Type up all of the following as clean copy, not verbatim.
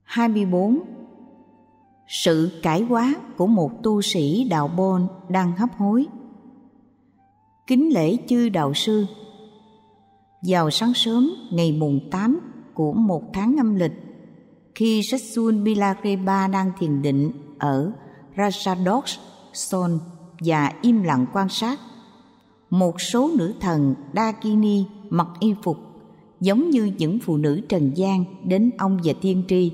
24. Sự cải hóa của một tu sĩ đạo Bon đang hấp hối. Kính lễ chư đạo sư. Vào sáng sớm ngày mùng 8 của một tháng âm lịch, khi Setsun Milarepa đang thiền định ở Rajadosh Son và im lặng quan sát, một số nữ thần Dakini mặc y phục giống như những phụ nữ trần gian đến ông và tiên tri.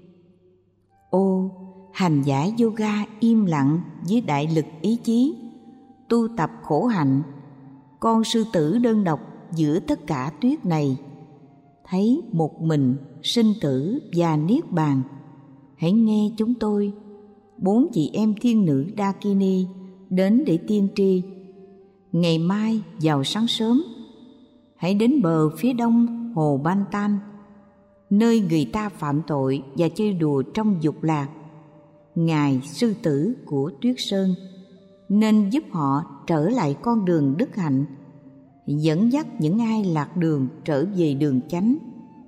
Ô, hành giả yoga im lặng với đại lực ý chí, tu tập khổ hạnh, con sư tử đơn độc giữa tất cả tuyết này, thấy một mình sinh tử và niết bàn. Hãy nghe chúng tôi, 4 chị em thiên nữ Dakini đến để tiên tri. Ngày mai vào sáng sớm, hãy đến bờ phía đông hồ Bantan, nơi người ta phạm tội và chơi đùa trong dục lạc. Ngài sư tử của Tuyết Sơn nên giúp họ trở lại con đường đức hạnh, dẫn dắt những ai lạc đường trở về đường chánh.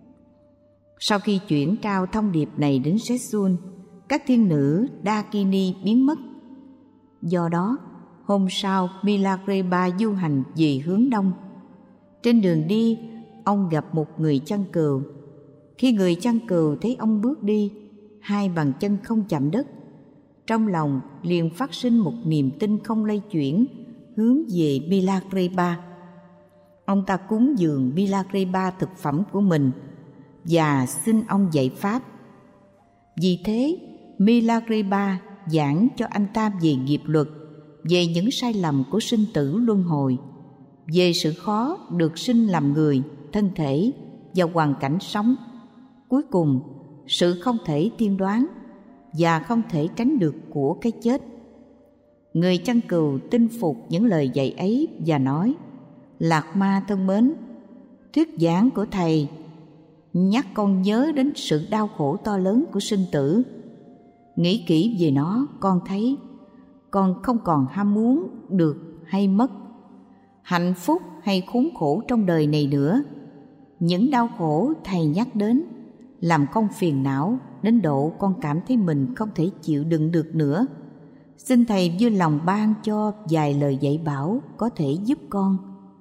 Sau khi chuyển trao thông điệp này đến Setsun, các thiên nữ Dakini biến mất. Do đó, hôm sau Milarepa du hành về hướng đông. Trên đường đi, ông gặp một người chăn cừu. Khi người chăn cừu thấy ông bước đi, 2 bàn chân không chạm đất, trong lòng liền phát sinh một niềm tin không lay chuyển hướng về Milarepa. Ông ta cúng dường Milarepa thực phẩm của mình và xin ông dạy pháp. Vì thế, Milarepa giảng cho anh ta về nghiệp luật, về những sai lầm của sinh tử luân hồi, về sự khó được sinh làm người, thân thể và hoàn cảnh sống. Cuối cùng, sự không thể tiên đoán và không thể tránh được của cái chết. Người chăn cừu tin phục những lời dạy ấy và nói: Lạc Ma thân mến, thuyết giảng của thầy nhắc con nhớ đến sự đau khổ to lớn của sinh tử. Nghĩ kỹ về nó, con thấy con không còn ham muốn được hay mất, hạnh phúc hay khốn khổ trong đời này nữa. Những đau khổ thầy nhắc đến làm con phiền não đến độ con cảm thấy mình không thể chịu đựng được nữa. Xin thầy vui lòng ban cho vài lời dạy bảo có thể giúp con.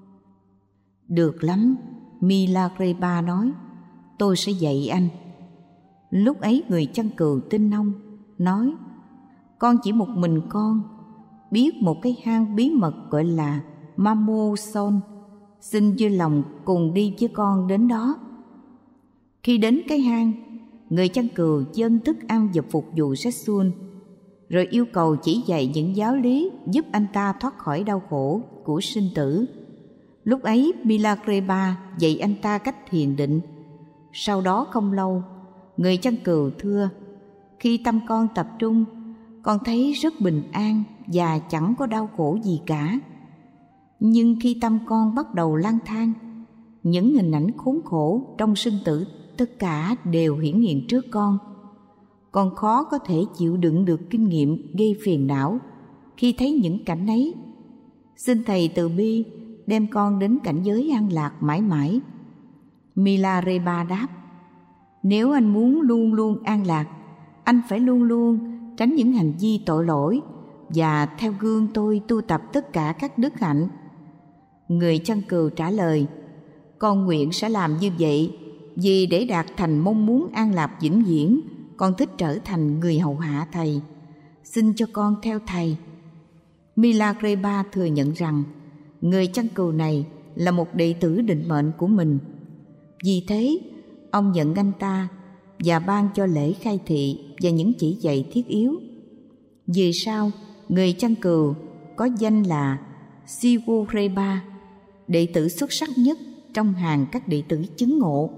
Được lắm, Milarepa nói, tôi sẽ dạy anh. Lúc ấy người chăn cừu tin ông, nói: Con chỉ một mình con biết một cái hang bí mật gọi là Mamo Son, xin vui lòng cùng đi với con đến đó. Khi đến cái hang, người chăn cừu dâng thức ăn và phục vụ Setsun, rồi yêu cầu chỉ dạy những giáo lý giúp anh ta thoát khỏi đau khổ của sinh tử. Lúc ấy Milarepa dạy anh ta cách thiền định. Sau đó không lâu, người chăn cừu thưa: Khi tâm con tập trung, con thấy rất bình an và chẳng có đau khổ gì cả. Nhưng khi tâm con bắt đầu lang thang, những hình ảnh khốn khổ trong sinh tử tất cả đều hiển hiện trước con. Con khó có thể chịu đựng được kinh nghiệm gây phiền não khi thấy những cảnh ấy. Xin thầy từ bi đem con đến cảnh giới an lạc mãi mãi. Milarepa đáp: Nếu anh muốn luôn luôn an lạc, anh phải luôn luôn tránh những hành vi tội lỗi và theo gương tôi tu tập tất cả các đức hạnh. Người chăn cừu trả lời: Con nguyện sẽ làm như vậy, vì để đạt thành mong muốn an lạc vĩnh viễn, con thích trở thành người hầu hạ thầy. Xin cho con theo thầy. Milarepa thừa nhận rằng người chăn cừu này là một đệ tử định mệnh của mình. Vì thế, ông nhận anh ta và ban cho lễ khai thị và những chỉ dạy thiết yếu. Về sau, người chăn cừu có danh là Sigorepa, đệ tử xuất sắc nhất trong hàng các đệ tử chứng ngộ.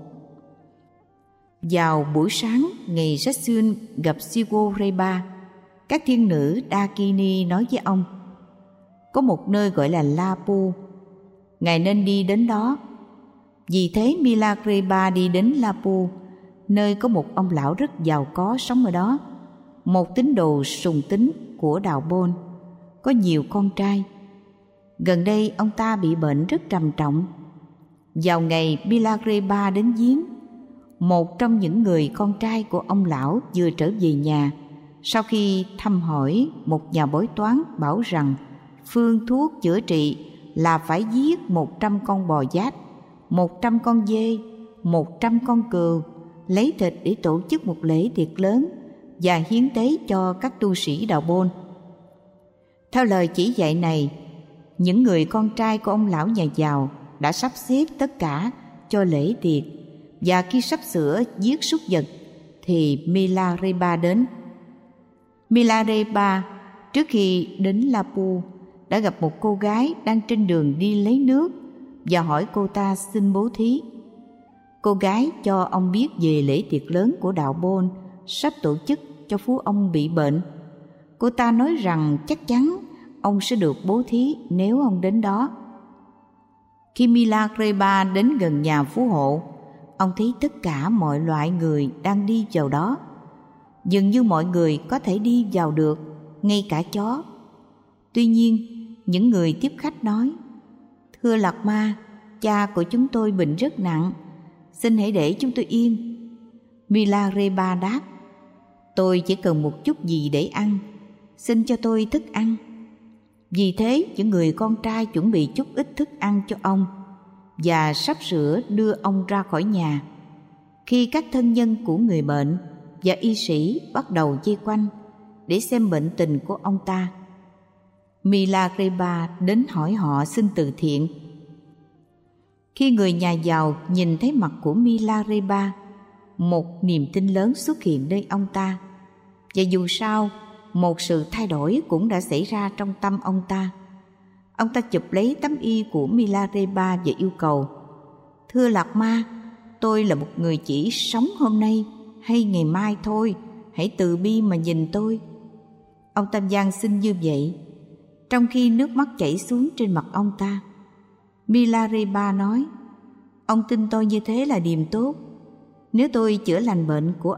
Vào buổi sáng ngày Setsun gặp Sigorepa, các thiên nữ Dakini nói với ông: Có một nơi gọi là Lapu, ngài nên đi đến đó. Vì thế Milarepa đi đến Lapu, nơi có một ông lão rất giàu có sống ở đó, một tín đồ sùng tín của đạo Bon, có nhiều con trai. Gần đây ông ta bị bệnh rất trầm trọng. Vào ngày Milarepa đến viếng, một trong những người con trai của ông lão vừa trở về nhà. Sau khi thăm hỏi, một nhà bói toán bảo rằng phương thuốc chữa trị là phải giết 100 con bò giác, 100 con dê, 100 con cừu, lấy thịt để tổ chức một lễ tiệc lớn và hiến tế cho các tu sĩ đạo Bôn. Theo lời chỉ dạy này, những người con trai của ông lão nhà giàu đã sắp xếp tất cả cho lễ tiệc, và khi sắp sửa giết súc vật thì Milarepa đến. Milarepa trước khi đến Lapu đã gặp một cô gái đang trên đường đi lấy nước và hỏi cô ta xin bố thí. Cô gái cho ông biết về lễ tiệc lớn của đạo Bôn sắp tổ chức cho phú ông bị bệnh. Cô ta nói rằng chắc chắn ông sẽ được bố thí nếu ông đến đó. Khi Milarepa đến gần nhà phú hộ, ông thấy tất cả mọi loại người đang đi vào đó. Dường như mọi người có thể đi vào được, ngay cả chó. Tuy nhiên, những người tiếp khách nói: "Thưa Lạt Ma, cha của chúng tôi bệnh rất nặng, xin hãy để chúng tôi yên." Milarepa đáp: "Tôi chỉ cần một chút gì để ăn, xin cho tôi thức ăn." Vì thế, những người con trai chuẩn bị chút ít thức ăn cho ông và sắp sửa đưa ông ra khỏi nhà. Khi các thân nhân của người bệnh và y sĩ bắt đầu vây quanh để xem bệnh tình của ông ta, Milarepa đến hỏi họ xin từ thiện. Khi người nhà giàu nhìn thấy mặt của Milarepa, một niềm tin lớn xuất hiện nơi ông ta, và dù sao một sự thay đổi cũng đã xảy ra trong tâm ông ta. Ông ta chụp lấy tấm y của Milarepa và yêu cầu: "Thưa Lạt Ma, tôi là một người chỉ sống hôm nay hay ngày mai thôi, hãy từ bi mà nhìn tôi." Ông ta van xin như vậy, trong khi nước mắt chảy xuống trên mặt ông ta. Milarepa nói: "Ông tin tôi như thế là điềm tốt. Nếu tôi chữa lành bệnh của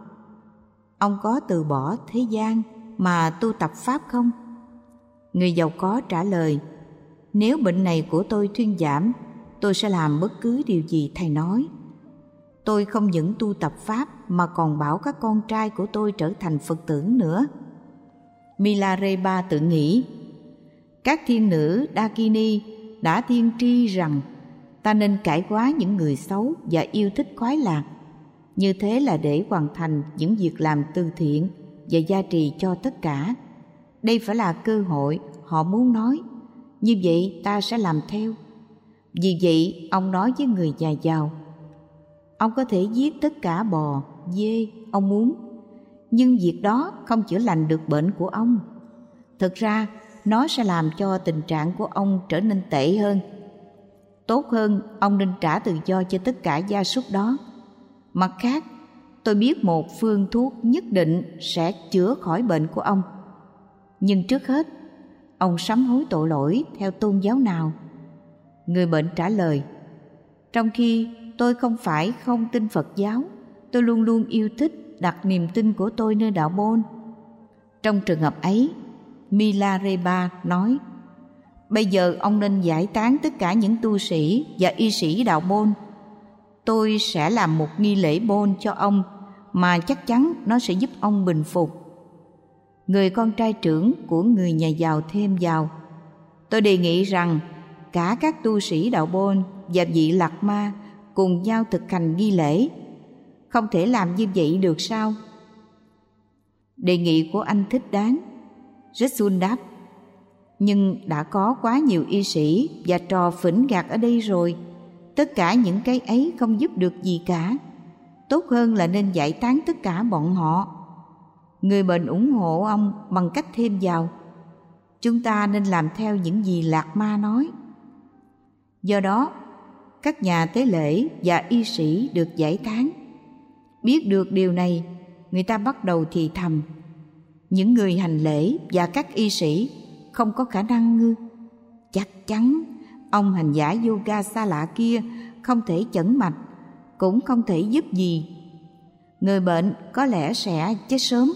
ông có từ bỏ thế gian mà tu tập pháp không?" Người giàu có trả lời: "Nếu bệnh này của tôi thuyên giảm, tôi sẽ làm bất cứ điều gì thầy nói. Tôi không những tu tập pháp mà còn bảo các con trai của tôi trở thành Phật tử nữa." Milarepa tự nghĩ: các thiên nữ Dakini đã tiên tri rằng ta nên cải hóa những người xấu và yêu thích khoái lạc. Như thế là để hoàn thành những việc làm từ thiện và gia trì cho tất cả. Đây phải là cơ hội họ muốn nói. Như vậy ta sẽ làm theo. Vì vậy ông nói với người nhà giàu: "Ông có thể giết tất cả bò, dê ông muốn, nhưng việc đó không chữa lành được bệnh của ông. Thực ra nó sẽ làm cho tình trạng của ông trở nên tệ hơn. Tốt hơn ông nên trả tự do cho tất cả gia súc đó. Mặt khác, tôi biết một phương thuốc nhất định sẽ chữa khỏi bệnh của ông. Nhưng trước hết, ông sám hối tội lỗi theo tôn giáo nào?" Người bệnh trả lời: "Trong khi tôi không phải không tin Phật giáo, tôi luôn luôn yêu thích đặt niềm tin của tôi nơi đạo Bôn." Trong trường hợp ấy, Milarepa nói: "Bây giờ ông nên giải tán tất cả những tu sĩ và y sĩ đạo Bôn. Tôi sẽ làm một nghi lễ Bôn cho ông mà chắc chắn nó sẽ giúp ông bình phục." Người con trai trưởng của người nhà giàu thêm vào: "Tôi đề nghị rằng cả các tu sĩ đạo Bôn và vị Lạt Ma cùng nhau thực hành nghi lễ. Không thể làm như vậy được sao?" Đề nghị của anh thích đáng, Jetsun đáp: "Nhưng đã có quá nhiều y sĩ và trò phỉnh gạt ở đây rồi. Tất cả những cái ấy không giúp được gì cả. Tốt hơn là nên giải tán tất cả bọn họ." Người bệnh ủng hộ ông bằng cách thêm vào: "Chúng ta nên làm theo những gì Lạt Ma nói." Do đó, các nhà tế lễ và y sĩ được giải tán. Biết được điều này, người ta bắt đầu thì thầm: "Những người hành lễ và các y sĩ không có khả năng ngư. Chắc chắn ông hành giả yoga xa lạ kia không thể chẩn mạch, cũng không thể giúp gì. Người bệnh có lẽ sẽ chết sớm."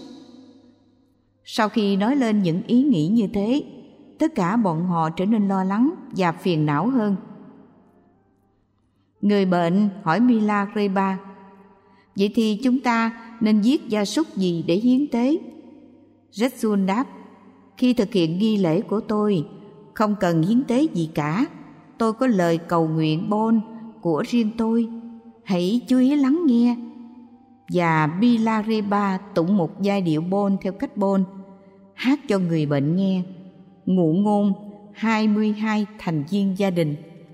Sau khi nói lên những ý nghĩ như thế, tất cả bọn họ trở nên lo lắng và phiền não hơn. Người bệnh hỏi Milarepa: Vậy thì chúng ta nên giết gia súc gì để hiến tế? Jetsun đáp: khi thực hiện nghi lễ của tôi, không cần hiến tế gì cả. Tôi có lời cầu nguyện Bon của riêng tôi. Hãy chú ý lắng nghe. Và Milarepa tụng một giai điệu Bon theo cách Bon, hát cho người bệnh nghe. Ngụ ngôn 22 thành viên gia đình.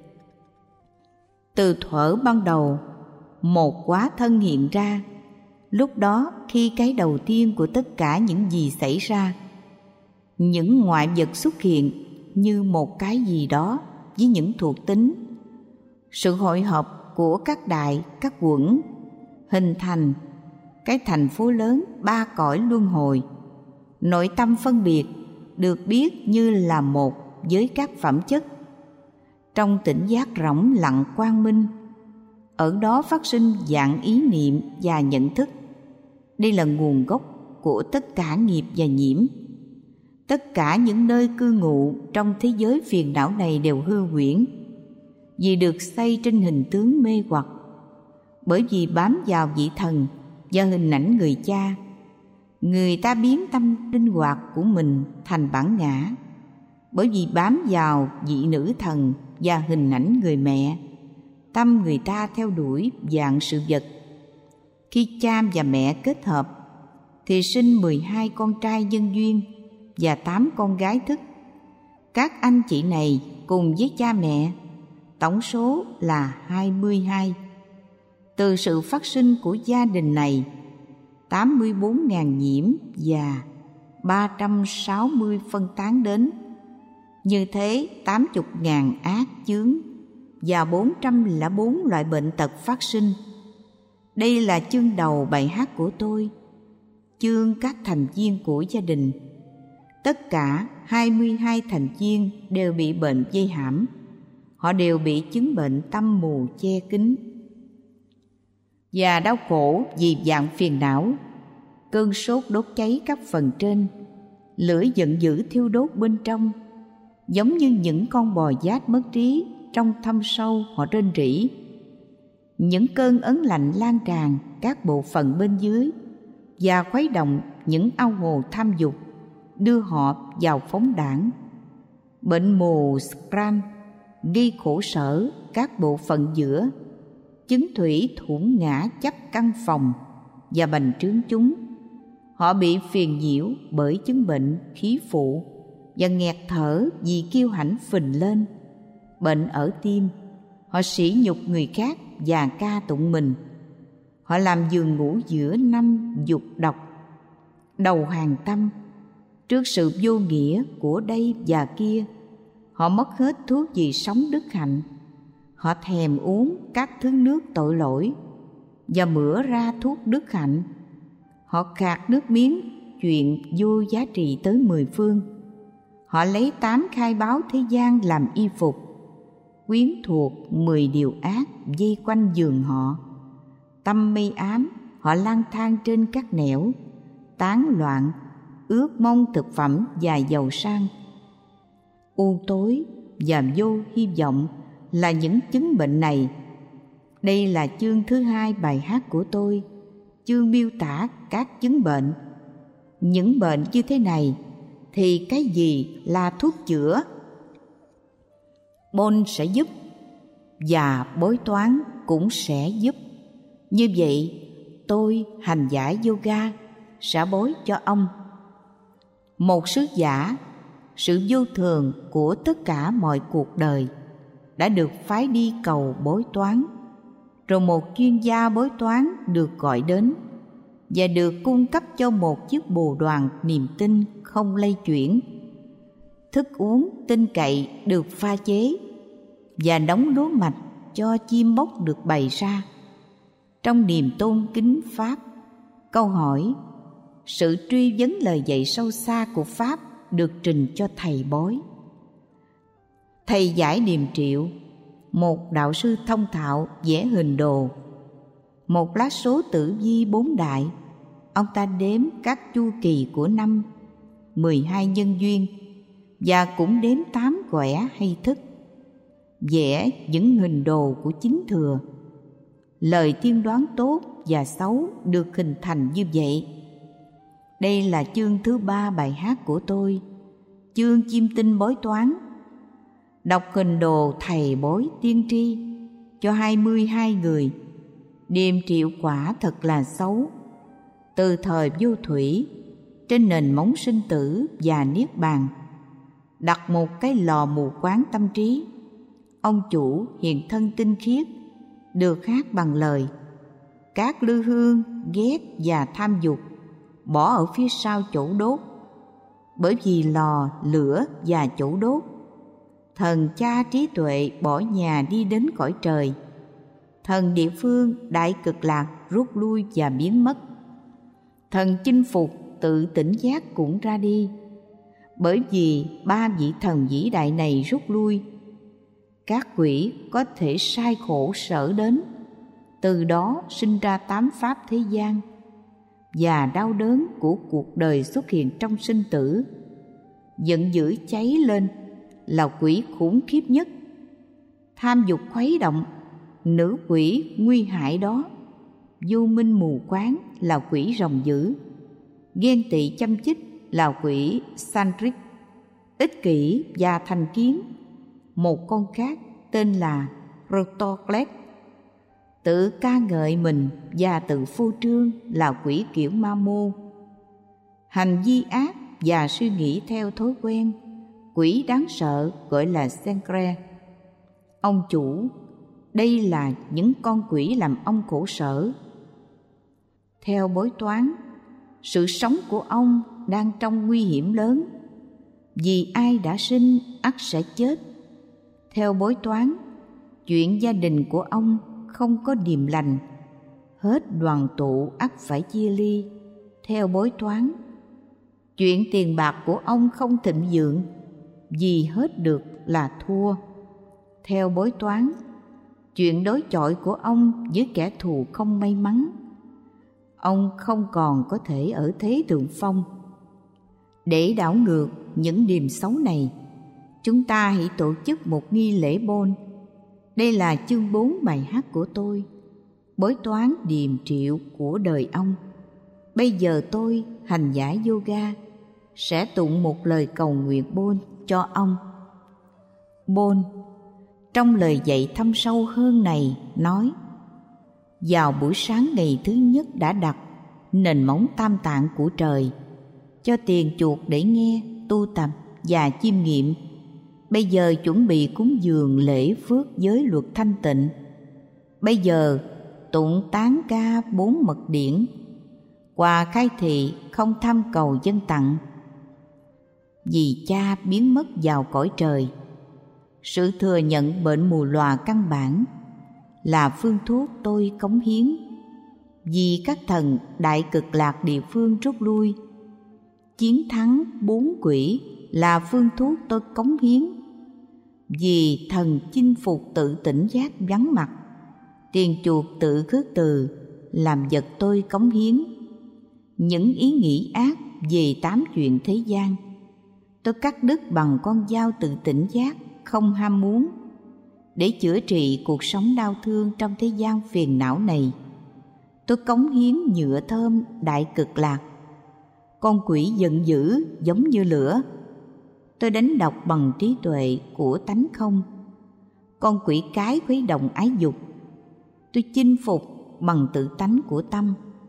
Từ thuở ban đầu, một hóa thân hiện ra. Lúc đó, khi cái đầu tiên của tất cả những gì xảy ra, những ngoại vật xuất hiện như một cái gì đó với những thuộc tính. Sự hội họp của các đại, các quẩn hình thành cái thành phố lớn ba cõi luân hồi. Nội tâm phân biệt được biết như là một với các phẩm chất. Trong tỉnh giác rỗng lặng quang minh, ở đó phát sinh dạng ý niệm và nhận thức. Đây là nguồn gốc của tất cả nghiệp và nhiễm. Tất cả những nơi cư ngụ trong thế giới phiền não này đều hư huyễn, vì được xây trên hình tướng mê hoặc. Bởi vì bám vào vị thần và hình ảnh người cha, người ta biến tâm linh hoạt của mình thành bản ngã. Bởi vì bám vào vị nữ thần và hình ảnh người mẹ, tâm người ta theo đuổi dạng sự vật. Khi cha và mẹ kết hợp thì sinh 12 con trai nhân duyên và 8 con gái thức. Các anh chị này cùng với cha mẹ, tổng số là 22. Từ sự phát sinh của gia đình này, 84.000 nhiễm và 360 phân tán đến. Như thế 80.000 ác chướng và 404 loại bệnh tật phát sinh. Đây là chương đầu bài hát của tôi, chương các thành viên của gia đình. Tất cả 22 thành viên đều bị bệnh dây hãm. Họ đều bị chứng bệnh tâm mù che kín và đau khổ vì dạng phiền não. Cơn sốt đốt cháy các phần trên, lửa giận dữ thiêu đốt bên trong. Giống như những con bò giác mất trí, trong thâm sâu họ rên rỉ. Những cơn ớn lạnh lan tràn các bộ phận bên dưới và khuấy động những ao hồ tham dục, đưa họ vào phóng đảng. Bệnh mù Scran gây khổ sở các bộ phận giữa, chứng thủy thủng ngã chấp căn phòng và bành trướng chúng. Họ bị phiền nhiễu bởi chứng bệnh khí phụ và nghẹt thở vì kiêu hãnh phình lên. Bệnh ở tim, họ sỉ nhục người khác và ca tụng mình. Họ làm giường ngủ giữa năm dục độc, đầu hàng tâm. Trước sự vô nghĩa của đây và kia, họ mất hết thuốc vì sống đức hạnh. Họ thèm uống các thứ nước tội lỗi và mửa ra thuốc đức hạnh. Họ khạc nước miếng chuyện vô giá trị tới 10 phương. Họ lấy 8 khai báo thế gian làm y phục, quyến thuộc 10 điều ác vây quanh giường họ. Tâm mê ám, họ lang thang trên các nẻo, tán loạn, ước mong thực phẩm và giàu sang. U tối và vô hy vọng là những chứng bệnh này. Đây là chương thứ 2 bài hát của tôi, chương miêu tả các chứng bệnh. Những bệnh như thế này thì cái gì là thuốc chữa? Bon sẽ giúp và bói toán cũng sẽ giúp. Như vậy, tôi, hành giả yoga, sẽ bói cho ông. Một sứ giả, sự vô thường của tất cả mọi cuộc đời, đã được phái đi cầu bói toán. Rồi một chuyên gia bói toán được gọi đến và được cung cấp cho một chiếc bồ đoàn niềm tin không lay chuyển. Thức uống tin cậy được pha chế và đống lúa mạch cho chim bốc được bày ra. Trong niềm tôn kính Pháp, câu hỏi, sự truy vấn lời dạy sâu xa của Pháp được trình cho thầy bói. Thầy giải điềm triệu, một đạo sư thông thạo vẽ hình đồ, một lá số tử vi 4 đại. Ông ta đếm các chu kỳ của năm, 12 nhân duyên và cũng đếm 8 quẻ hay thức, vẽ những hình đồ của chính thừa. Lời tiên đoán tốt và xấu được hình thành như vậy. Đây là chương thứ 3 bài hát của tôi, chương chiêm tinh bói toán. Đọc hình đồ thầy bói tiên tri cho 22 người, điềm triệu quả thật là xấu. Từ thời vô thủy, trên nền móng sinh tử và niết bàn, đặt một cái lò mù quáng tâm trí. Ông chủ hiện thân tinh khiết, được hát bằng lời. Các lư hương, ghét và tham dục bỏ ở phía sau chỗ đốt. Bởi vì lò, lửa và chỗ đốt, thần cha trí tuệ bỏ nhà đi đến cõi trời. Thần địa phương đại cực lạc rút lui và biến mất. Thần chinh phục tự tỉnh giác cũng ra đi. Bởi vì 3 vị thần vĩ đại này rút lui, các quỷ có thể sai khổ sở đến. Từ đó sinh ra 8 pháp thế gian, và đau đớn của cuộc đời xuất hiện trong sinh tử. Giận dữ cháy lên là quỷ khủng khiếp nhất. Tham dục khuấy động, nữ quỷ nguy hại đó. Vô minh mù quáng là quỷ rồng dữ. Ghen tị châm chích là quỷ Sandrick. Ích kỷ và thành kiến, một con khác tên là Protoclet. Tự ca ngợi mình và tự phô trương là quỷ kiểu ma mô. Hành vi ác và suy nghĩ theo thói quen, quỷ đáng sợ gọi là Sencre. Ông chủ, đây là những con quỷ làm ông khổ sở. Theo bói toán, sự sống của ông đang trong nguy hiểm lớn, vì ai đã sinh ắt sẽ chết. Theo bói toán, chuyện gia đình của ông không có điềm lành, hết đoàn tụ ắt phải chia ly. Theo bói toán, chuyện tiền bạc của ông không thịnh vượng, vì hết được là thua. Theo bói toán, chuyện đối chọi của ông với kẻ thù không may mắn, ông không còn có thể ở thế thượng phong. Để đảo ngược những điềm xấu này, chúng ta hãy tổ chức một nghi lễ bôn. Đây là chương 4 bài hát của tôi, bói toán điềm triệu của đời ông. Bây giờ tôi, hành giả yoga, sẽ tụng một lời cầu nguyện bôn cho ông. Bôn, trong lời dạy thâm sâu hơn này, nói: vào buổi sáng ngày thứ nhất đã đặt nền móng tam tạng của trời, cho tiền chuộc để nghe, tu tập và chiêm nghiệm. Bây giờ chuẩn bị cúng dường lễ phước giới luật thanh tịnh. Bây giờ tụng tán ca 4 mật điển, quà khai thị không tham cầu dân tặng. Vì cha biến mất vào cõi trời, sự thừa nhận bệnh mù lòa căn bản là phương thuốc tôi cống hiến. Vì các thần đại cực lạc địa phương rút lui, chiến thắng 4 quỷ là phương thuốc tôi cống hiến. Vì thần chinh phục tự tỉnh giác vắng mặt, tiền chuộc tự khước từ làm vật tôi cống hiến. Những ý nghĩ ác về 8 chuyện thế gian, tôi cắt đứt bằng con dao tự tỉnh giác không ham muốn, để chữa trị cuộc sống đau thương trong thế gian phiền não này. Tôi cống hiến nhựa thơm đại cực lạc. Con quỷ giận dữ giống như lửa, tôi đánh độc bằng trí tuệ của tánh không. Con quỷ cái khuấy động ái dục, tôi chinh phục bằng tự tánh của tâm.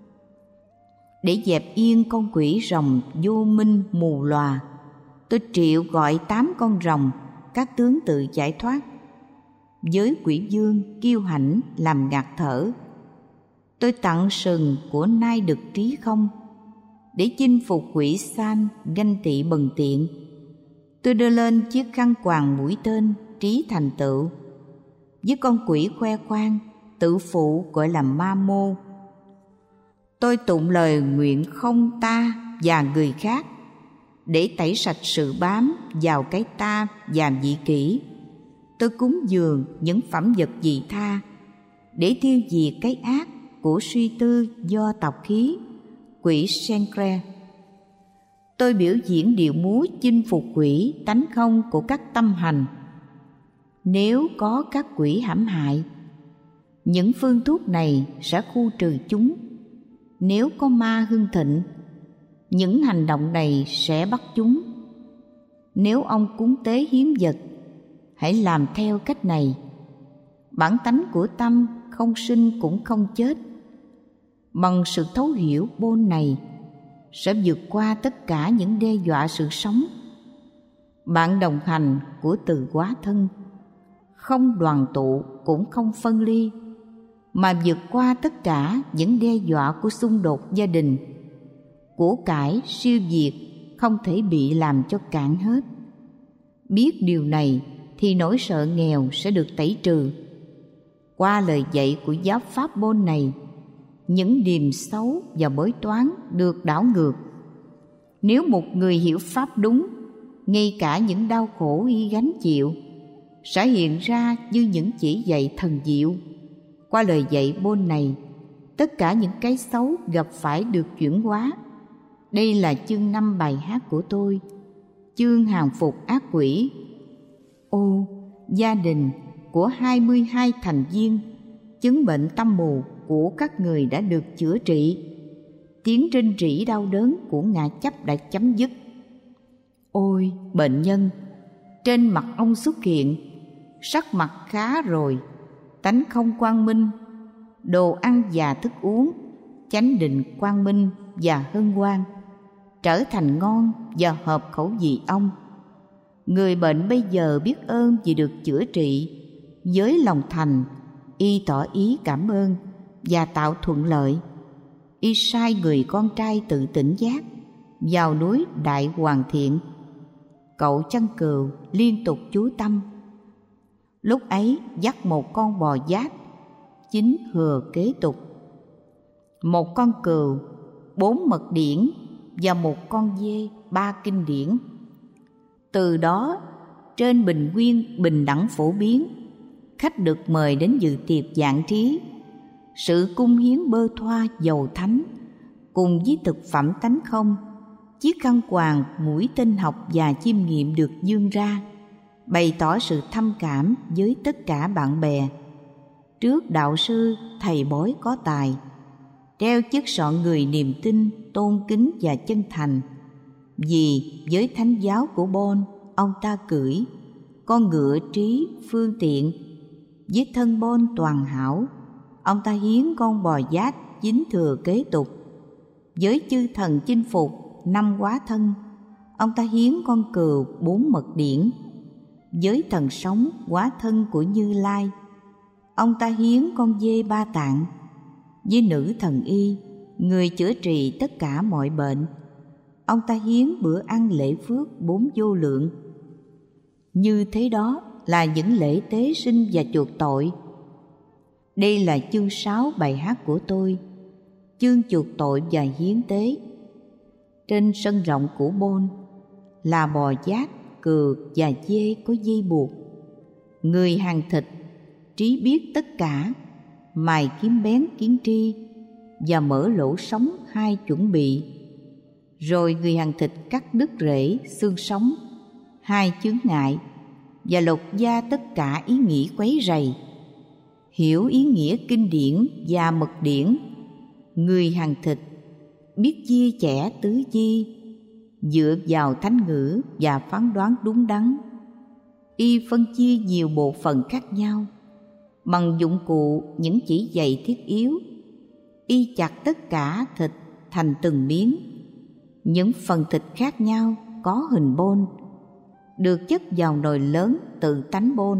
Để dẹp yên con quỷ rồng vô minh mù lòa, tôi triệu gọi 8 con rồng, các tướng tự giải thoát. Với quỷ dương kiêu hãnh làm ngạt thở, tôi tặng sừng của nai đực trí không. Để chinh phục quỷ san ganh tị bần tiện, tôi đưa lên chiếc khăn quàng mũi tên trí thành tựu. Với con quỷ khoe khoang tự phụ gọi là ma mô, tôi tụng lời nguyện không ta và người khác, để tẩy sạch sự bám vào cái ta và vị kỷ. Tôi cúng dường những phẩm vật vị tha, để tiêu diệt cái ác của suy tư do tọc khí, quỷ Sencre. Tôi biểu diễn điệu múa chinh phục quỷ tánh không của các tâm hành. Nếu có các quỷ hãm hại, Những phương thuốc này sẽ khu trừ chúng. Nếu có ma hưng thịnh, những hành động này sẽ bắt chúng. Nếu ông cúng tế hiến vật, hãy làm theo cách này. Bản tánh của tâm không sinh cũng không chết. Bằng sự thấu hiểu Bôn này sẽ vượt qua tất cả những đe dọa sự sống. Bạn đồng hành của từ hóa thân, không đoàn tụ cũng không phân ly, mà vượt qua tất cả những đe dọa của xung đột gia đình. Của cải siêu việt không thể bị làm cho cạn hết. Biết điều này thì nỗi sợ nghèo sẽ được tẩy trừ. Qua lời dạy của giáo pháp Bôn này, những điềm xấu và bói toán được đảo ngược. Nếu một người hiểu pháp đúng, ngay cả những đau khổ y gánh chịu sẽ hiện ra như những chỉ dạy thần diệu. Qua lời dạy Bôn này, tất cả những cái xấu gặp phải được chuyển hóa. Đây là chương 5 bài hát của tôi, chương hàng phục ác quỷ. Ô, gia đình của 22 thành viên, chứng bệnh tâm mù của các người đã được chữa trị. Tiếng rên rỉ đau đớn của ngã chấp đã chấm dứt. Ôi, bệnh nhân, trên mặt ông xuất hiện, sắc mặt khá rồi, tánh không quang minh, đồ ăn và thức uống, chánh định quang minh và hân hoan, trở thành ngon và hợp khẩu vị ông. Người bệnh bây giờ biết ơn vì được chữa trị. Với lòng thành, y tỏ ý cảm ơn và tạo thuận lợi. Y sai người con trai tự tỉnh giác vào núi Đại Hoàng Thiện. Cậu chăn cừu liên tục chú tâm. Lúc ấy dắt một con bò giác, 9 hừa kế tục, một con cừu, 4 mật điển và một con dê, 3 kinh điển. Từ đó, trên bình nguyên bình đẳng phổ biến, khách được mời đến dự tiệc vạn trí. Sự cung hiến bơ thoa dầu thánh cùng với thực phẩm tánh không, chiếc khăn quàng, mũi tinh học và chiêm nghiệm được dương ra, bày tỏ sự thâm cảm với tất cả bạn bè. Trước đạo sư, thầy bói có tài, treo chức sọn người niềm tin, tôn kính và chân thành. Vì với thánh giáo của Bôn, ông ta cưỡi con ngựa trí phương tiện. Với thân Bôn toàn hảo, ông ta hiến con bò giác 9 thừa kế tục. Với chư thần chinh phục 5 hóa thân, ông ta hiến con cừu 4 mật điển. Với thần sống hóa thân của Như Lai, ông ta hiến con dê 3 tạng. Với nữ thần y, người chữa trị tất cả mọi bệnh, ông ta hiến bữa ăn lễ phước 4 vô lượng. Như thế đó là những lễ tế sinh và chuộc tội. Đây là chương 6 bài hát của tôi, chương chuộc tội và hiến tế. Trên sân rộng của Bôn là bò giác, cừu và dê có dây buộc. Người hàng thịt trí biết tất cả, mài kiếm bén kiến tri và mở lỗ sống 2 chuẩn bị. Rồi người hàng thịt cắt đứt rễ xương sống, 2 chướng ngại và lột da tất cả ý nghĩ quấy rầy. Hiểu ý nghĩa kinh điển và mật điển, người hàng thịt biết chia chẻ tứ chi, dựa vào thánh ngữ và phán đoán đúng đắn. Y phân chia nhiều bộ phận khác nhau bằng dụng cụ những chỉ dạy thiết yếu. Y chặt tất cả thịt thành từng miếng. Những phần thịt khác nhau có hình Bôn, được chất vào nồi lớn tự tánh Bôn,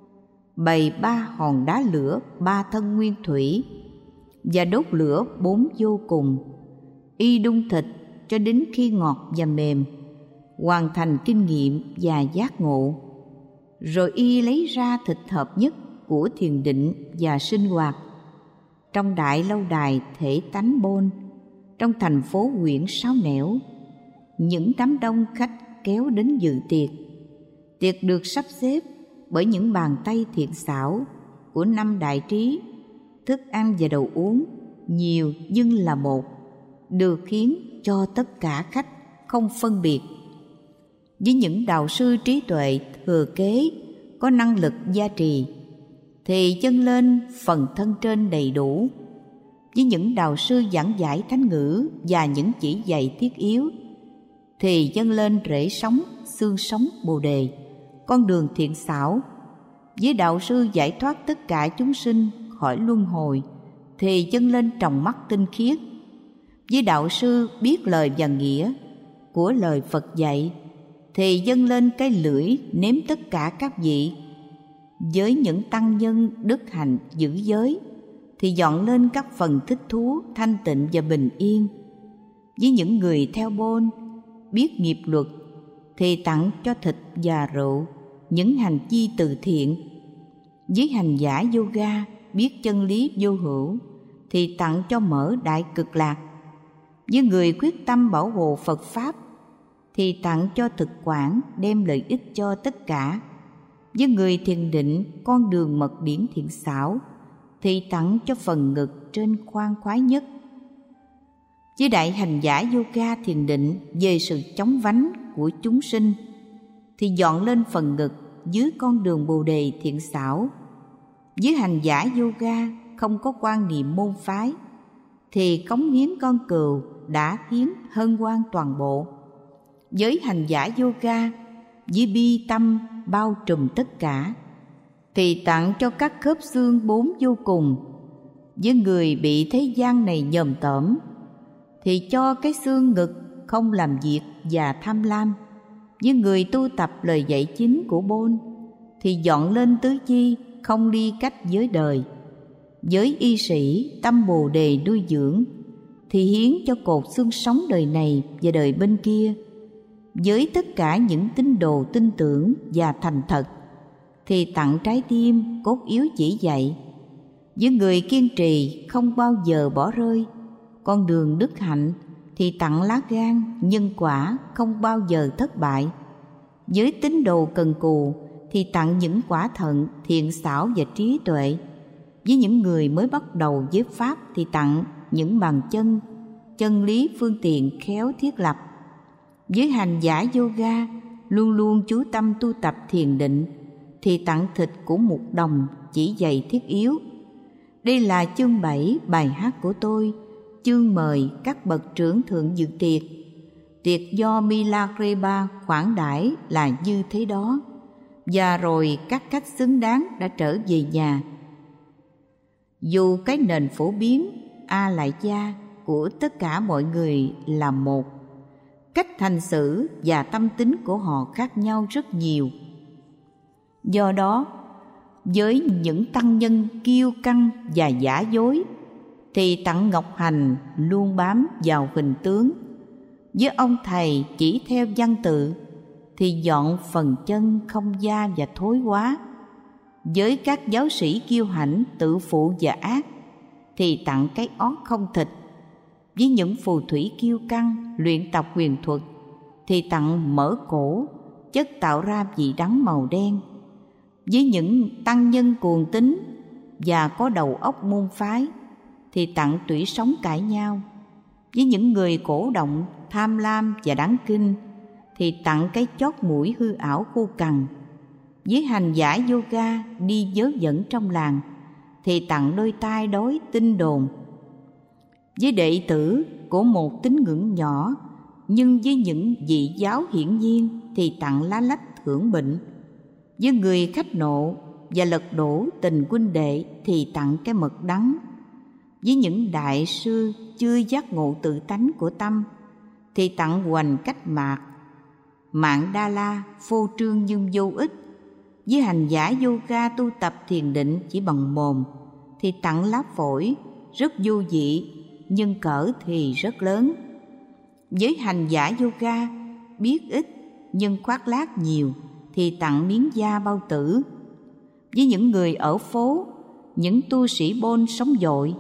bày 3 hòn đá lửa 3 thân nguyên thủy và đốt lửa 4 vô cùng. Y đun thịt cho đến khi ngọt và mềm, hoàn thành kinh nghiệm và giác ngộ. Rồi y lấy ra thịt hợp nhất của thiền định và sinh hoạt. Trong đại lâu đài thể tánh Bôn, trong thành phố huyện Sáu Nẻo, những đám đông khách kéo đến dự tiệc. Tiệc được sắp xếp bởi những bàn tay thiện xảo của 5 đại trí. Thức ăn và đồ uống nhiều nhưng là một, được khiến cho tất cả khách không phân biệt. Với những đạo sư trí tuệ thừa kế có năng lực gia trì, thì dâng lên phần thân trên đầy đủ. Với những đạo sư giảng giải thánh ngữ và những chỉ dạy thiết yếu thì dâng lên rễ sống, xương sống Bồ Đề, con đường thiện xảo. Với đạo sư giải thoát tất cả chúng sinh khỏi luân hồi thì dâng lên tròng mắt tinh khiết. Với đạo sư biết lời và nghĩa của lời Phật dạy thì dâng lên cái lưỡi nếm tất cả các vị. Với những tăng nhân đức hạnh giữ giới thì dọn lên các phần thích thú, thanh tịnh và bình yên. Với những người theo Bôn biết nghiệp luật thì tặng cho thịt và rượu, những hành chi từ thiện. Với hành giả yoga biết chân lý vô hữu thì tặng cho mỡ đại cực lạc. Với người quyết tâm bảo hộ Phật Pháp thì tặng cho thực quản đem lợi ích cho tất cả. Với người thiền định con đường mật điển thiện xảo thì tặng cho phần ngực trên khoan khoái nhất. Với đại hành giả yoga thiền định về sự chóng vánh của chúng sinh thì dọn lên phần ngực dưới con đường Bồ Đề thiện xảo. Với hành giả yoga không có quan niệm môn phái thì cống hiến con cừu đã hiến hân hoan toàn bộ. Với hành giả yoga với bi tâm bao trùm tất cả thì tặng cho các khớp xương bốn vô cùng. Với người bị thế gian này nhòm tởm thì cho cái xương ngực không làm việc và tham lam. Với người tu tập lời dạy chính của Bôn thì dọn lên tứ chi không ly cách với đời. Với y sĩ tâm Bồ Đề nuôi dưỡng thì hiến cho cột xương sống đời này và đời bên kia. Với tất cả những tín đồ tin tưởng và thành thật thì tặng trái tim cốt yếu chỉ dạy. Với người kiên trì không bao giờ bỏ rơi con đường đức hạnh thì tặng lá gan nhân quả không bao giờ thất bại. Với tín đồ cần cù thì tặng những quả thận thiện xảo và trí tuệ. Với những người mới bắt đầu với Pháp thì tặng những bàn chân, chân lý phương tiện khéo thiết lập. Với hành giả yoga luôn luôn chú tâm tu tập thiền định thì tặng thịt của một đồng chỉ dạy thiết yếu. Đây là chương 7 bài hát của tôi. Chương mời các bậc trưởng thượng dự tiệc. Tiệc do Milagreba khoản đãi là như thế đó. Và rồi các cách xứng đáng đã trở về nhà. Dù cái nền phổ biến A Lại Gia của tất cả mọi người là một, cách hành xử và tâm tính của họ khác nhau rất nhiều. Do đó, với những tăng nhân kiêu căng và giả dối thì tặng ngọc hành luôn bám vào hình tướng. Với ông thầy chỉ theo văn tự thì dọn phần chân không da và thối quá. Với các giáo sĩ kiêu hãnh tự phụ và ác thì tặng cái ót không thịt. Với những phù thủy kiêu căng luyện tập huyền thuật thì tặng mỡ cổ, chất tạo ra vị đắng màu đen. Với những tăng nhân cuồng tín và có đầu óc môn phái thì tặng tủy sống cãi nhau. Với những người cổ động, tham lam và đáng kinh thì tặng cái chót mũi hư ảo khô cằn. Với hành giả yoga đi vớ vẩn trong làng thì tặng đôi tai đối tin đồn. Với đệ tử của một tín ngưỡng nhỏ nhưng với những vị giáo hiển nhiên thì tặng lá lách hưởng bệnh. Với người khách nộ và lật đổ tình huynh đệ thì tặng cái mật đắng. Với những đại sư chưa giác ngộ tự tánh của tâm thì tặng hoành cách mạc, mạng đa la phô trương nhưng vô ích. Với hành giả yoga tu tập thiền định chỉ bằng mồm thì tặng lá phổi rất vô vị nhưng cỡ thì rất lớn. Với hành giả yoga biết ít nhưng khoác lác nhiều thì tặng miếng da bao tử. Với những người ở phố, những tu sĩ Bôn sống dội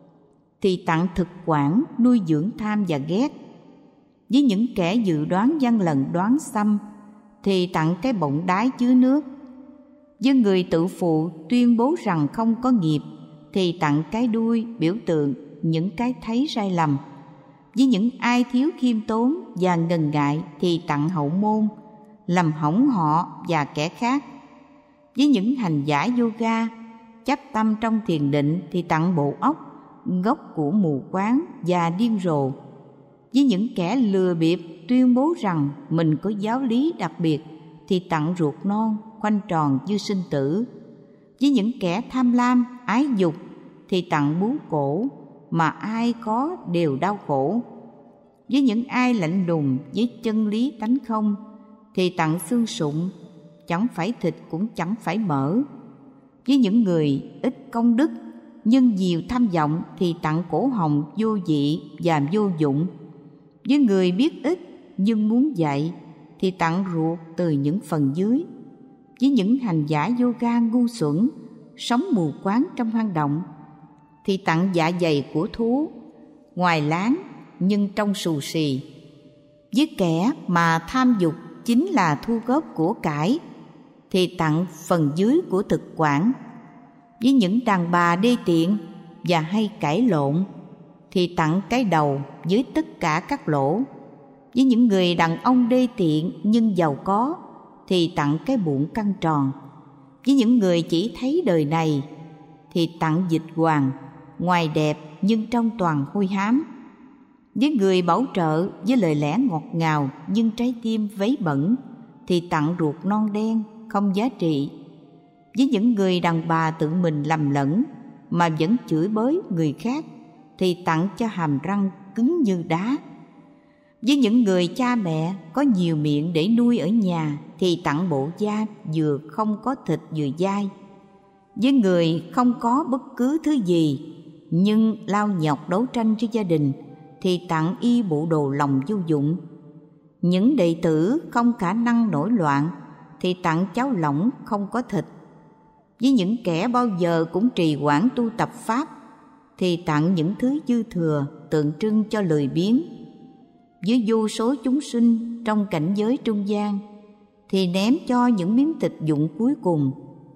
thì tặng thực quản nuôi dưỡng tham và ghét. Với những kẻ dự đoán gian lận đoán xăm thì tặng cái bọng đái chứa nước. Với người tự phụ tuyên bố rằng không có nghiệp thì tặng cái đuôi biểu tượng những cái thấy sai lầm. Với những ai thiếu khiêm tốn và ngần ngại thì tặng hậu môn, làm hỏng họ và kẻ khác. Với những hành giả yoga chắp tâm trong thiền định thì tặng bộ óc, gốc của mù quáng và điên rồ. Với những kẻ lừa bịp tuyên bố rằng mình có giáo lý đặc biệt thì tặng ruột non, khoanh tròn như sinh tử. Với những kẻ tham lam, ái dục thì tặng bú cổ, mà ai có đều đau khổ. Với những ai lạnh lùng với chân lý tánh không thì tặng xương sụn, chẳng phải thịt cũng chẳng phải mỡ. Với những người ít công đức nhưng nhiều tham vọng thì tặng cổ họng vô vị và vô dụng. Với người biết ít nhưng muốn dạy thì tặng ruột từ những phần dưới. Với những hành giả yoga ngu xuẩn, sống mù quáng trong hang động thì tặng dạ dày của thú, ngoài láng nhưng trong xù xì. Với kẻ mà tham dục chính là thu góp của cải thì tặng phần dưới của thực quản. Với những đàn bà đê tiện và hay cãi lộn thì tặng cái đầu với tất cả các lỗ. Với những người đàn ông đê tiện nhưng giàu có thì tặng cái bụng căng tròn. Với những người chỉ thấy đời này thì tặng dịch hoàng, ngoài đẹp nhưng trong toàn hôi hám. Với người bảo trợ với lời lẽ ngọt ngào nhưng trái tim vấy bẩn thì tặng ruột non đen không giá trị. Với những người đàn bà tự mình lầm lẫn mà vẫn chửi bới người khác thì tặng cho hàm răng cứng như đá. Với những người cha mẹ có nhiều miệng để nuôi ở nhà thì tặng bộ da vừa không có thịt vừa dai. Với người không có bất cứ thứ gì nhưng lao nhọc đấu tranh cho gia đình thì tặng y bộ đồ lòng vô dụng. Những đệ tử không khả năng nổi loạn thì tặng cháo lỏng không có thịt. Với những kẻ bao giờ cũng trì hoãn tu tập pháp thì tặng những thứ dư thừa tượng trưng cho lười biếng. Với vô số chúng sinh trong cảnh giới trung gian thì ném cho những miếng thịt dụng cuối cùng.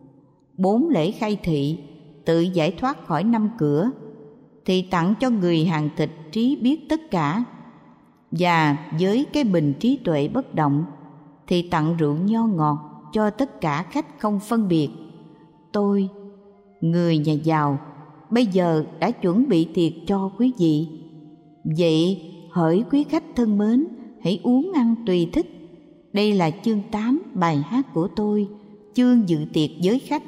4 lễ khai thị tự giải thoát khỏi 5 cửa thì tặng cho người hàng thịt trí biết tất cả. Và với cái bình trí tuệ bất động thì tặng rượu nho ngọt cho tất cả khách không phân biệt. Tôi, người nhà giàu, bây giờ đã chuẩn bị tiệc cho quý vị. Vậy hỡi quý khách thân mến, hãy uống ăn tùy thích. Đây là chương 8 bài hát của tôi, chương dự tiệc với khách.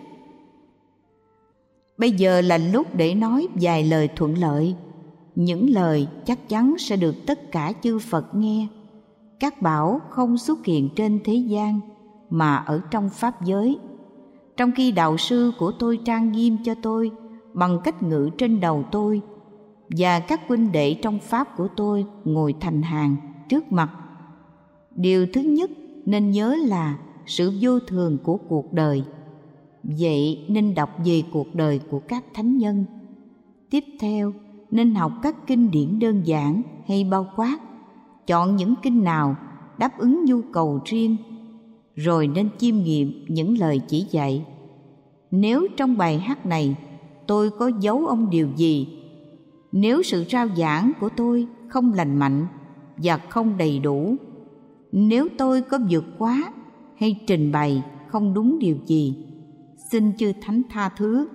Bây giờ là lúc để nói vài lời thuận lợi. Những lời chắc chắn sẽ được tất cả chư Phật nghe. Các bảo không xuất hiện trên thế gian mà ở trong pháp giới. Trong khi đạo sư của tôi trang nghiêm cho tôi bằng cách ngự trên đầu tôi, và các huynh đệ trong pháp của tôi ngồi thành hàng trước mặt. Điều thứ nhất nên nhớ là sự vô thường của cuộc đời. Vậy nên đọc về cuộc đời của các thánh nhân. Tiếp theo nên học các kinh điển đơn giản hay bao quát, chọn những kinh nào đáp ứng nhu cầu riêng, rồi nên chiêm nghiệm những lời chỉ dạy. Nếu trong bài hát này tôi có giấu ông điều gì, nếu sự rao giảng của tôi không lành mạnh và không đầy đủ, nếu tôi có vượt quá hay trình bày không đúng điều gì, xin chư Thánh tha thứ.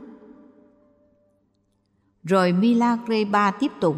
Rồi Milagreba tiếp tục: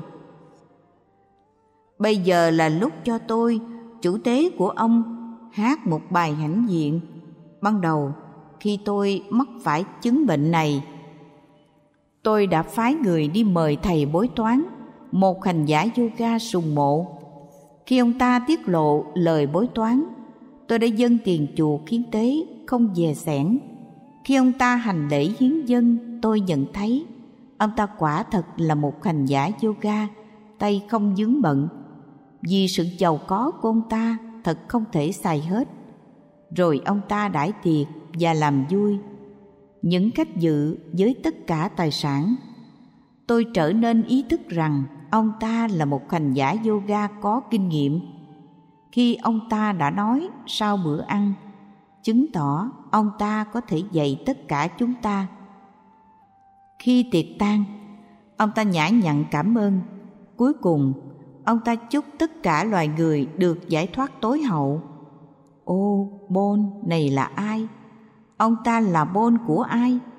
Bây giờ là lúc cho tôi, chủ tế của ông, hát một bài hãnh diện. Ban đầu, khi tôi mắc phải chứng bệnh này, tôi đã phái người đi mời thầy bói toán, một hành giả yoga sùng mộ. Khi ông ta tiết lộ lời bói toán, tôi đã dâng tiền chuộc hiến tế không dè xẻn. Khi ông ta hành lễ hiến dâng, tôi nhận thấy ông ta quả thật là một hành giả yoga, tay không vướng bận. Vì sự giàu có của ông ta thật không thể xài hết. Rồi ông ta đãi tiệc và làm vui những khách dự với tất cả tài sản. Tôi trở nên ý thức rằng ông ta là một hành giả yoga có kinh nghiệm. Khi ông ta đã nói sau bữa ăn, chứng tỏ ông ta có thể dạy tất cả chúng ta. Khi tiệc tan, ông ta nhã nhặn cảm ơn. Cuối cùng, ông ta chúc tất cả loài người được giải thoát tối hậu. Ô, Bôn này là ai? Ông ta là Bôn của ai?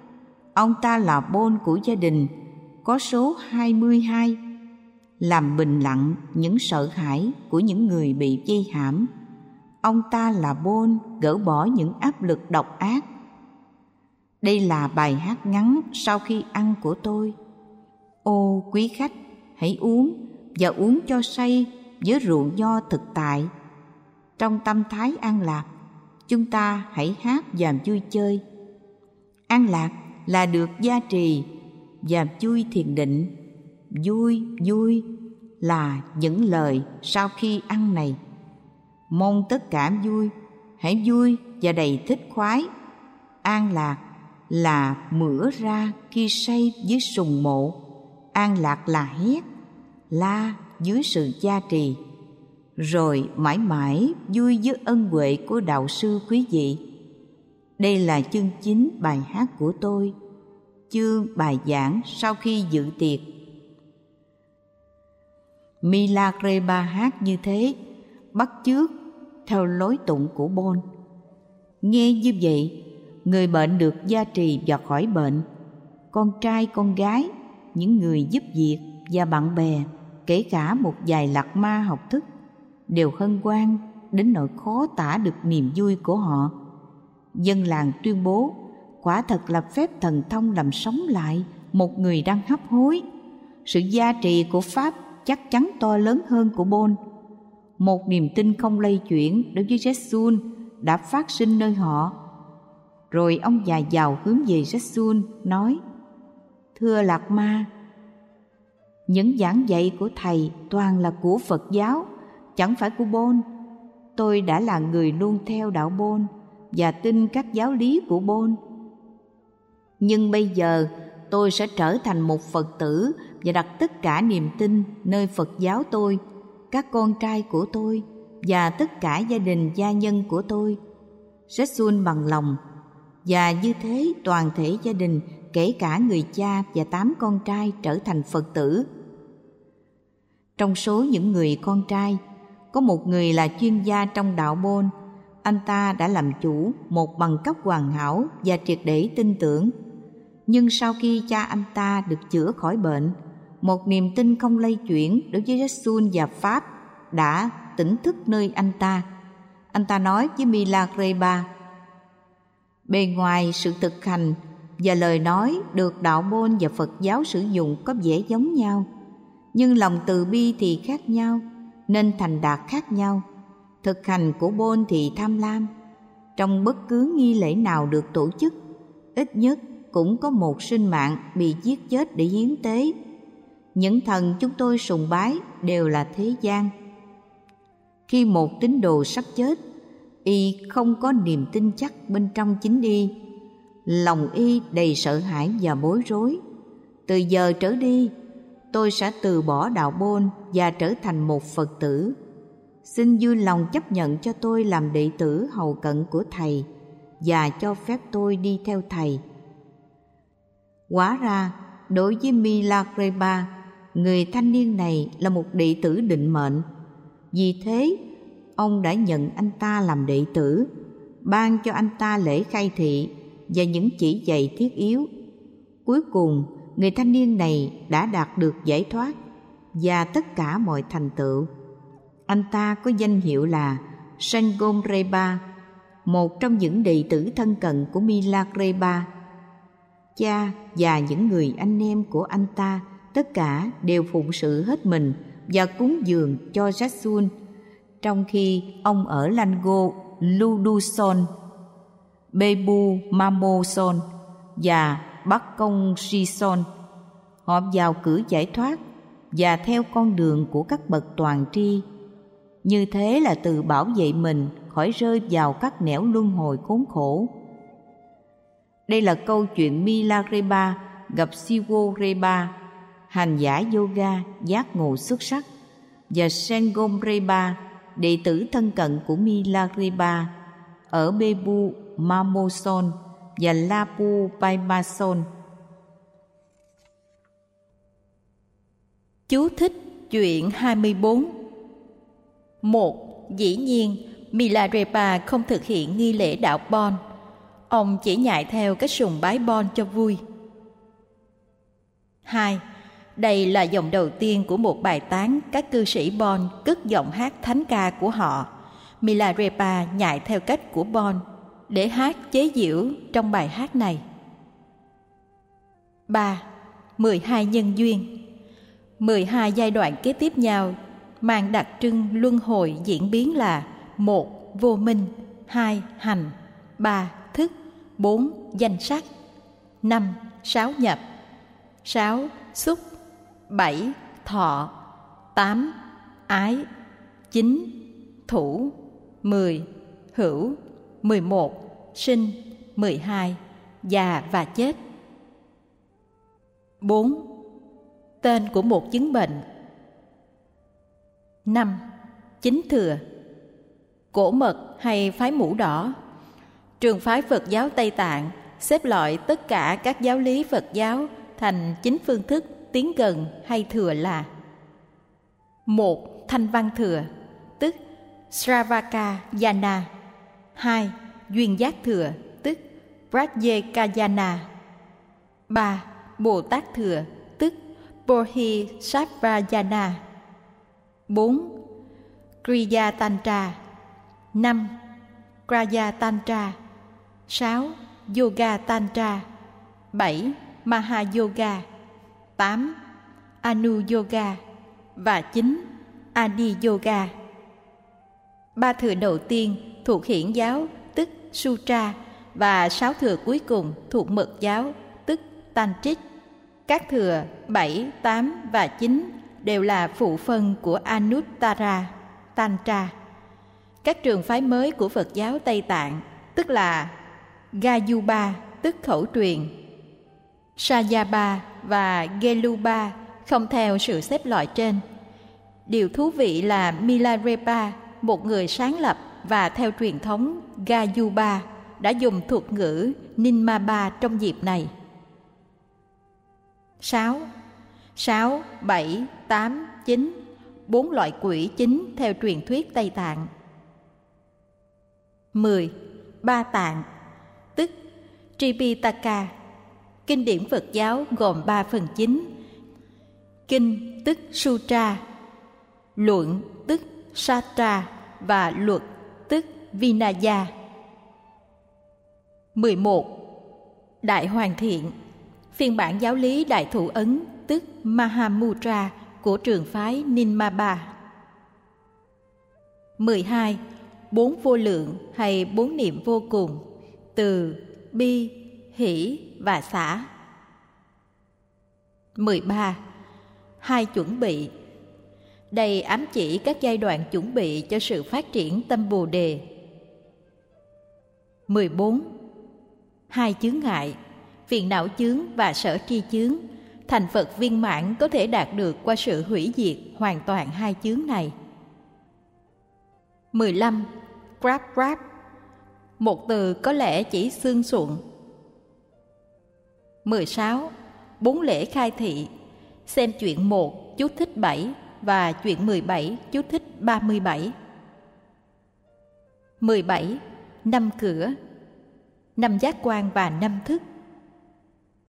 Ông ta là Bon của gia đình có số 22, làm bình lặng những sợ hãi của những người bị vây hãm. Ông ta là Bon gỡ bỏ những áp lực độc ác. Đây là bài hát ngắn sau khi ăn của tôi. Ô quý khách, hãy uống và uống cho say với rượu nho thực tại. Trong tâm thái an lạc, chúng ta hãy hát và vui chơi. An lạc là được gia trì và vui thiền định. Vui, vui là những lời sau khi ăn này. Mong tất cả vui, hãy vui và đầy thích khoái. An lạc là mửa ra khi say dưới sùng mộ. An lạc là hét, la dưới sự gia trì. Rồi mãi mãi vui với ân huệ của đạo sư quý vị. Đây là chương chính bài hát của tôi, chương bài giảng sau khi dự tiệc. Milagreba hát như thế, bắt chước theo lối tụng của Bon. Nghe như vậy, người bệnh được gia trì và khỏi bệnh. Con trai con gái, những người giúp việc và bạn bè, kể cả một vài lạc ma học thức, đều hân hoan đến nỗi khó tả được niềm vui của họ. Dân làng tuyên bố quả thật là phép thần thông làm sống lại một người đang hấp hối. Sự gia trì của Pháp chắc chắn to lớn hơn của Bon. Một niềm tin không lay chuyển đối với Jesus đã phát sinh nơi họ. Rồi ông già giàu hướng về Jesus nói: Thưa Lạc Ma, những giảng dạy của thầy toàn là của Phật giáo, chẳng phải của Bon. Tôi đã là người luôn theo đạo Bon và tin các giáo lý của Bon. Nhưng bây giờ tôi sẽ trở thành một Phật tử và đặt tất cả niềm tin nơi Phật giáo tôi, các con trai của tôi và tất cả gia đình gia nhân của tôi. Jesus bằng lòng, và như thế toàn thể gia đình, kể cả người cha và 8 con trai trở thành Phật tử. Trong số những người con trai, có một người là chuyên gia trong đạo Bon. Anh ta đã làm chủ một bằng cấp hoàn hảo và triệt để tin tưởng. Nhưng sau khi cha anh ta được chữa khỏi bệnh, một niềm tin không lay chuyển đối với Jesus và Pháp đã tỉnh thức nơi anh ta. Anh ta nói với Milagreba: Bề ngoài sự thực hành và lời nói được đạo Bon và Phật giáo sử dụng có vẻ giống nhau, nhưng lòng từ bi thì khác nhau, nên thành đạt khác nhau. Thực hành của Bon thì tham lam. Trong bất cứ nghi lễ nào được tổ chức, ít nhất cũng có một sinh mạng bị giết chết để hiến tế. Những thần chúng tôi sùng bái đều là thế gian. Khi một tín đồ sắp chết, y không có niềm tin chắc bên trong chính y. Lòng y đầy sợ hãi và bối rối. Từ giờ trở đi, tôi sẽ từ bỏ đạo Bon và trở thành một Phật tử. Xin vui lòng chấp nhận cho tôi làm đệ tử hầu cận của thầy và cho phép tôi đi theo thầy. Hóa ra, đối với Milagreba, người thanh niên này là một đệ tử định mệnh. Vì thế, ông đã nhận anh ta làm đệ tử, ban cho anh ta lễ khai thị và những chỉ dạy thiết yếu. Cuối cùng, người thanh niên này đã đạt được giải thoát và tất cả mọi thành tựu. Anh ta có danh hiệu là Sangomreba, một trong những đệ tử thân cận của Milagreba. Cha và những người anh em của anh ta tất cả đều phụng sự hết mình và cúng dường cho Jesus, trong khi ông ở Lango Luduson, Bebu Mamoson và Bắc Công Sison. Họ vào cử giải thoát và theo con đường của các bậc toàn tri. Như thế là tự bảo vệ mình khỏi rơi vào các nẻo luân hồi khốn khổ. Đây là câu chuyện Milagreba gặp Siworeba, hành giả yoga giác ngộ xuất sắc, và Sangomreba, đệ tử thân cận của Milagreba, ở Bebu Mamoson và Lapu Paimason. Chú thích chuyện 24. 1. Dĩ nhiên, Milagreba không thực hiện nghi lễ đạo Bon. Ông chỉ nhại theo cách sùng bái Bon cho vui. 2. Đây là dòng đầu tiên của một bài tán các cư sĩ Bon cất giọng hát thánh ca của họ. Milarepa nhại theo cách của Bon để hát chế giễu trong bài hát này. 3. 12 nhân duyên. 12 giai đoạn kế tiếp nhau mang đặc trưng luân hồi diễn biến là: 1. Vô minh, 2. Hành, 3. Thức, 4. Danh sắc, 5. Sáu nhập, 6. Xúc, 7. Thọ, 8. Ái, 9. Thủ, 10. Hữu, 11. Sinh, 12. Già và chết. 4. Tên của một chứng bệnh. 5. Chính thừa, cổ mật hay phái mũ đỏ. Trường phái Phật giáo Tây Tạng xếp loại tất cả các giáo lý Phật giáo thành 9 phương thức tiến gần hay thừa là: 1. Thanh văn thừa, tức Sravakayana. 2. Duyên giác thừa, tức Pratyekayana. 3. Bồ Tát thừa, tức Bodhisattvayana. 4. Kriya Tantra. 5. Kraya Tantra. 6. Yoga Tantra. 7. Mahayoga. 8. Anu Yoga. Và 9. Adi Yoga. 3 thừa đầu tiên thuộc Hiển giáo, tức Sutra, và 6 thừa cuối cùng thuộc Mật giáo, tức Tantric. Các thừa 7, 8 và 9 đều là phụ phân của Anuttara Tantra. Các trường phái mới của Phật giáo Tây Tạng, tức là Gayuba, tức khẩu truyền, Sayaba và Geluba, không theo sự xếp loại trên. Điều thú vị là Milarepa, một người sáng lập và theo truyền thống Gayuba, đã dùng thuật ngữ Ninmaba trong dịp này. 6, 7, 8, 9, 4 loại quỷ chính theo truyền thuyết Tây Tạng. 10. Ba tạng, tức Tripitaka. Kinh điển Phật giáo gồm 3 phần chính: kinh tức Sutra, luận tức Satra và luật tức Vinaya. 11. Đại Hoàn Thiện, phiên bản giáo lý Đại Thủ Ấn tức Mahamudra của trường phái Ninmaba. 12. 4 vô lượng hay 4 niệm vô cùng, từ bi, hỷ và xả. 13. 2 chuẩn bị. Đây ám chỉ các giai đoạn chuẩn bị cho sự phát triển tâm Bồ Đề. 14. 2 chướng ngại, phiền não chướng và sở tri chướng. Thành Phật viên mãn có thể đạt được qua sự hủy diệt hoàn toàn 2 chướng này. 15. Grab, một từ có lẽ chỉ xương xuận. 16. 4 lễ khai thị, xem chuyện 1 chú thích 7 và chuyện 17 chú thích 37. 17. 5 cửa, 5 giác quan và 5 thức.